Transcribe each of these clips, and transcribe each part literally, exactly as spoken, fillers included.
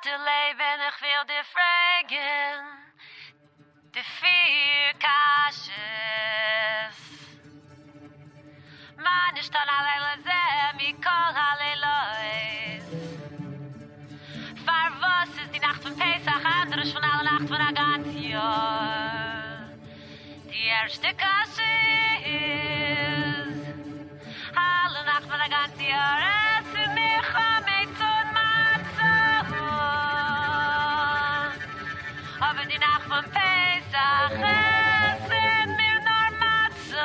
te leven, ich will dir fragen, die vier Kashes. Man ist dann alleine sehr, mi kol hallelois. Far was ist die Nacht von Pesach, anders von aller Nacht von der ganzen Jahr. Die erste Kasche ist, alle Nacht von der ganzen Jahr, es ist mir Chomet und Matzo. Aber die Nacht von Pesach, es ist mir nur Matzo.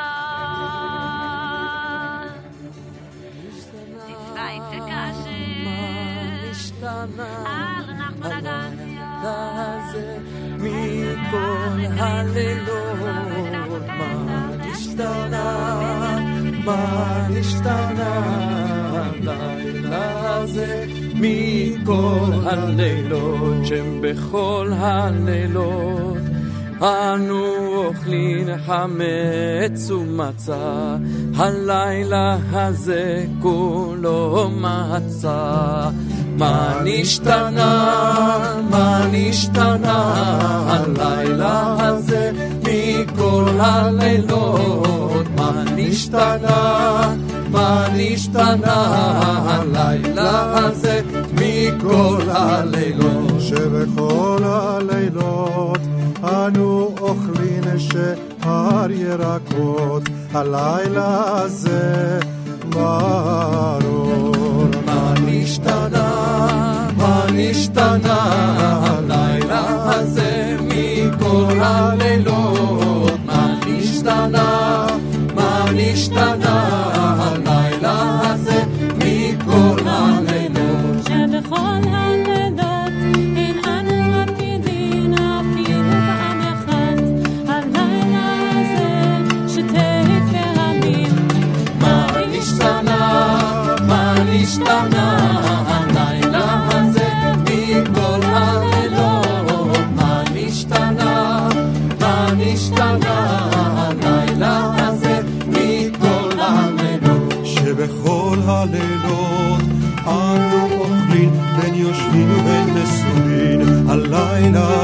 Die zweite Kasche ist, alle Nacht von der ganzen Jahr, מכל הלילות מה נשתנה, מה נשתנה הלילה הזה מכל הלילות שבכל הלילות אנו אוכלים חמץ ומצה הלילה הזה כולו מצה מה נשתנה, מה נשתנה הלילה הזה מכל הלילות מה נשתנה, מה נשתנה הלילה הזה מכל הלילות שבכל הלילות אנו אוכלים שאר ירקות הלילה הזה ברור מה נשתנה, מה נשתנה הלילה הזה מכל הלילות מה נשתנה, מה נשתנה הלילה הזה מכל הלילות שבכל הלילות אין אנו עתידים אפילו פעם אחת הלילה הזה שתהי פעמים מה נשתנה, מה נשתנה הלילה הזה מכל הלילות מה נשתנה, מה נשתנה הלילה הזה מכל הלילות שבכל הלילות אנו אוכלים בין יושבים ובין מסורים הלילה